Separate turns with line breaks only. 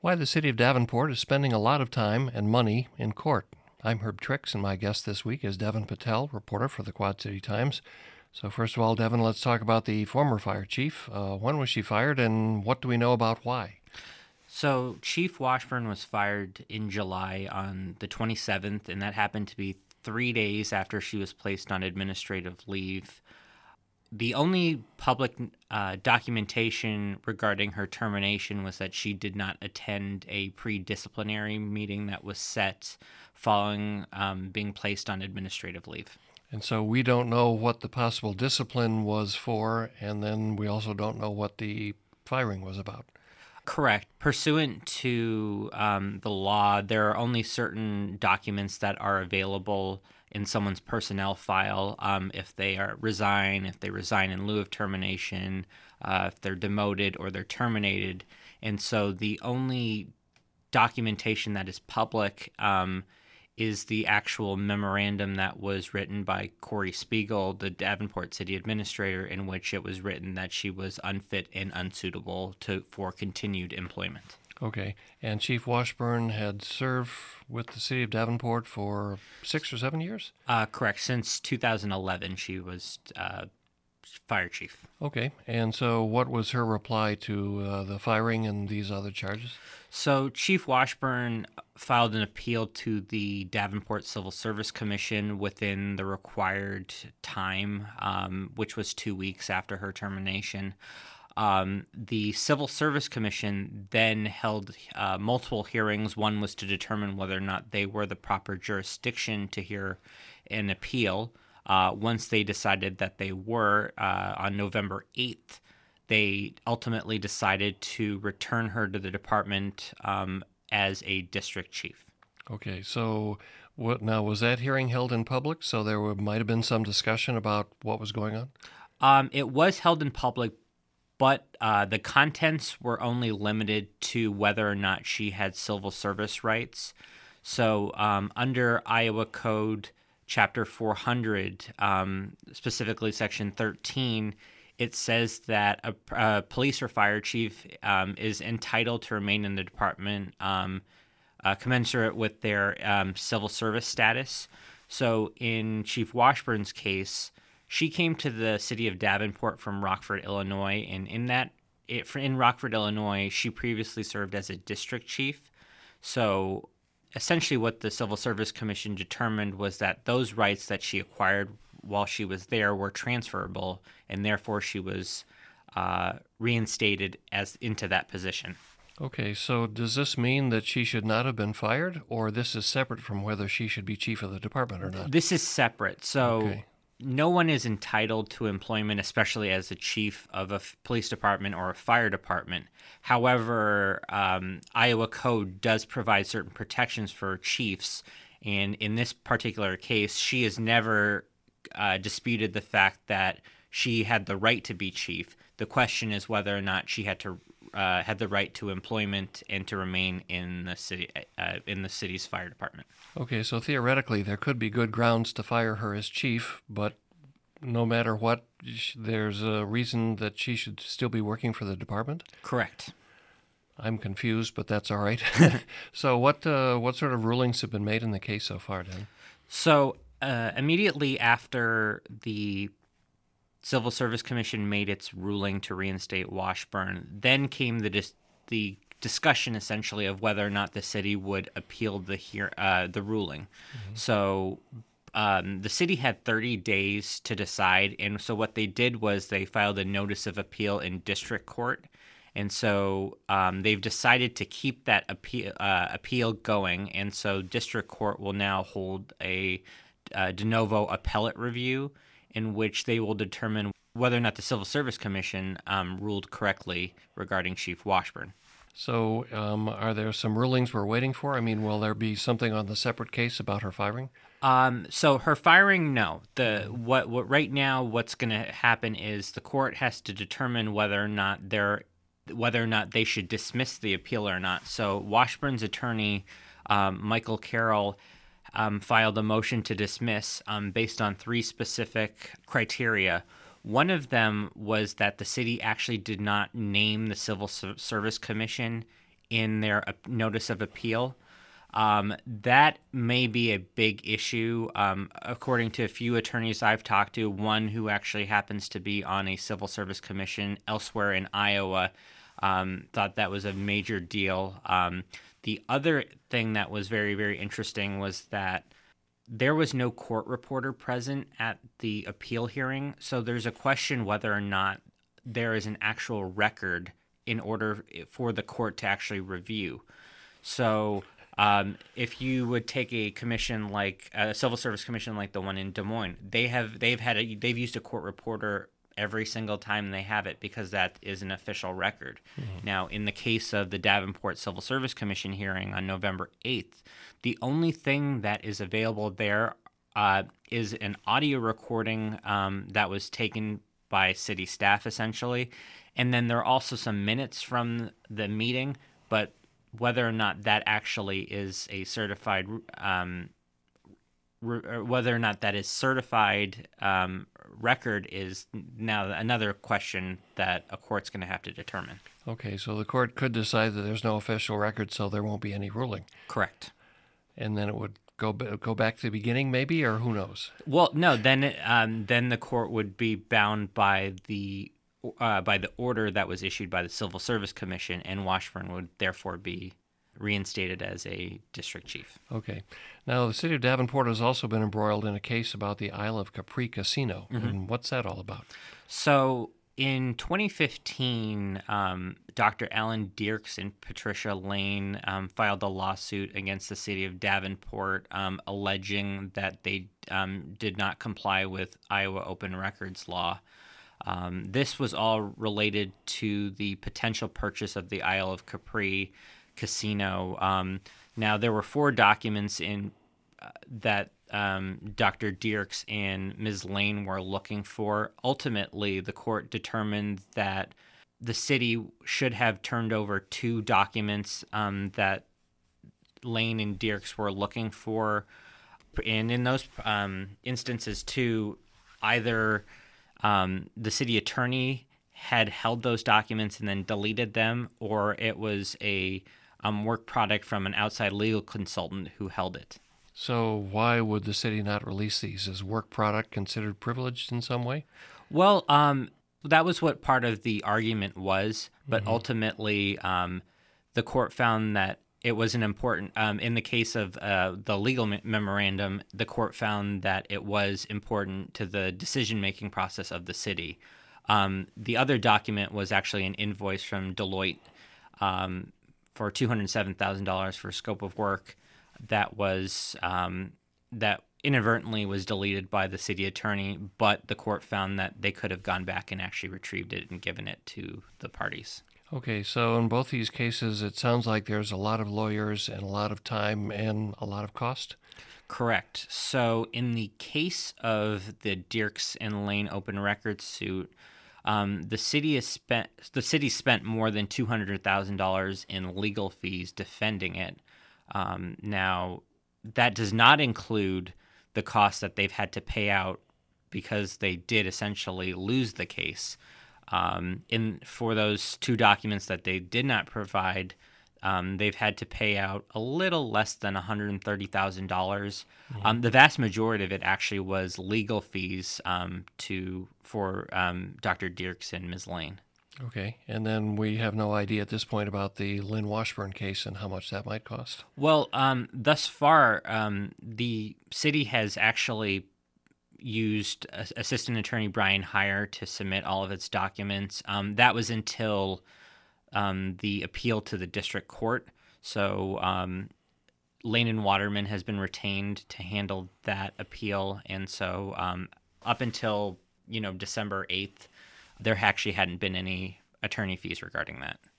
Why the city of Davenport is spending a lot of time and money in court. I'm Herb Trix, and my guest this week is Devin Patel, reporter for the Quad City Times. So first of all, Devin, let's talk about the former fire chief. When was she fired, and what do we know about why?
So Chief Washburn was fired in July on the 27th, and that happened to be 3 days after she was placed on administrative leave. The only public documentation regarding her termination was that she did not attend a pre-disciplinary meeting that was set following being placed on administrative leave.
And so we don't know what the possible discipline was for, and then we also don't know what the firing was about.
Correct. Pursuant to the law, there are only certain documents that are available in someone's personnel file if they resign in lieu of termination, if they're demoted or they're terminated. And so the only documentation that is public is the actual memorandum that was written by Corey Spiegel, the Davenport city administrator, in which it was written that she was unfit and unsuitable for continued employment.
Okay, and Chief Washburn had served with the city of Davenport for 6 or 7 years?
Correct. Since 2011, she was fire chief.
Okay, and so what was her reply to the firing and these other charges?
So Chief Washburn filed an appeal to the Davenport Civil Service Commission within the required time, which was 2 weeks after her termination. The Civil Service Commission then held multiple hearings. One was to determine whether or not they were the proper jurisdiction to hear an appeal. Once they decided that they were, on November 8th, they ultimately decided to return her to the department as a district chief.
Okay, so what now, was that hearing held in public? So there might have been some discussion about what was going on?
It was held in public, but the contents were only limited to whether or not she had civil service rights. So under Iowa Code Chapter 400, specifically Section 13, it says that a police or fire chief is entitled to remain in the department commensurate with their civil service status. So in Chief Washburn's case, she came to the city of Davenport from Rockford, Illinois, and in Rockford, Illinois, she previously served as a district chief. So essentially what the Civil Service Commission determined was that those rights that she acquired while she was there were transferable, and therefore she was reinstated into that position.
Okay, so does this mean that she should not have been fired, or this is separate from whether she should be chief of the department or not?
This is separate. So
Okay.
No one is entitled to employment, especially as a chief of a police department or a fire department. However, Iowa Code does provide certain protections for chiefs, and in this particular case, she has never disputed the fact that she had the right to be chief. The question is whether or not she had the right to employment and to remain in the city's fire department.
Okay, so theoretically, there could be good grounds to fire her as chief, but no matter what, there's a reason that she should still be working for the department?
Correct.
I'm confused, but that's all right. So what sort of rulings have been made in the case so far, Dan?
So immediately after the Civil Service Commission made its ruling to reinstate Washburn, then came the discussion essentially of whether or not the city would appeal the ruling. Mm-hmm. So the city had 30 days to decide, and so what they did was they filed a notice of appeal in district court, and so they've decided to keep that appeal going, and so district court will now hold a de novo appellate review in which they will determine whether or not the Civil Service Commission ruled correctly regarding Chief Washburn.
So are there some rulings we're waiting for? I mean, will there be something on the separate case about her firing?
So her firing, no. What right now what's going to happen is the court has to determine whether or not they should dismiss the appeal or not. So Washburn's attorney, Michael Carroll, filed a motion to dismiss based on 3 specific criteria. One of them was that the city actually did not name the Civil Service Commission in their notice of appeal. That may be a big that according to a few attorneys I've talked to, one who actually happens to be on a civil service commission elsewhere in Iowa, thought that was a major deal. The other thing that was very, very interesting was that there was no court reporter present at the appeal hearing, so there's a question whether or not there is an actual record in order for the court to actually review. So if you would take a commission like a civil service commission like the one in Des Moines, they've used a court reporter every single time they have it because that is an official record. Mm-hmm. Now, in the case of the Davenport Civil Service Commission hearing on November 8th, the only thing that is available there is an audio recording that was taken by city staff, essentially. And then there are also some minutes from the meeting, but whether or not that actually is a certified whether or not that is certified record is now another question that a court's going to have to determine.
Okay, so the court could decide that there's no official record, so there won't be any ruling.
Correct.
And then it would go back to the beginning, maybe, or who knows?
Well, no. Then the court would be bound by the order that was issued by the Civil Service Commission, and Washburn would therefore be reinstated as a district chief.
Okay. Now, the city of Davenport has also been embroiled in a case about the Isle of Capri Casino. Mm-hmm. And what's that all about?
So, in 2015, Dr. Alan Dierks and Patricia Lane filed a lawsuit against the city of Davenport alleging that they did not comply with Iowa open records law. This was all related to the potential purchase of the Isle of Capri Casino. Now, there were 4 documents in that Dr. Dierks and Ms. Lane were looking for. Ultimately, the court determined that the city should have turned over 2 documents that Lane and Dierks were looking for. And in those instances, too, either the city attorney had held those documents and then deleted them, or it was a work product from an outside legal consultant who held it.
So why would the city not release these? Is work product considered privileged in some way?
Well, that was what part of the argument was, but ultimately the court found that it was an important, in the case of the legal memorandum, the court found that it was important to the decision-making process of the city. The other document was actually an invoice from Deloitte for $207,000 for scope of work that was that inadvertently was deleted by the city attorney, but the court found that they could have gone back and actually retrieved it and given it to the parties.
Okay, so in both these cases, it sounds like there's a lot of lawyers and a lot of time and a lot of cost?
Correct. So in the case of the Dierks and Lane open records suit, the city spent more than $200,000 in legal fees defending it. Now, that does not include the costs that they've had to pay out because they did essentially lose the case. For those 2 documents that they did not provide, they've had to pay out a little less than $130,000. Mm-hmm. The vast majority of it actually was legal fees for Dr. Dierks and Ms. Lane.
Okay, and then we have no idea at this point about the Lynn Washburn case and how much that might cost.
Well, thus far, the city has actually used Assistant Attorney Brian Heyer to submit all of its documents. That was until the appeal to the district court. So Lane and Waterman has been retained to handle that appeal, and so up until December 8th, there actually hadn't been any attorney fees regarding that.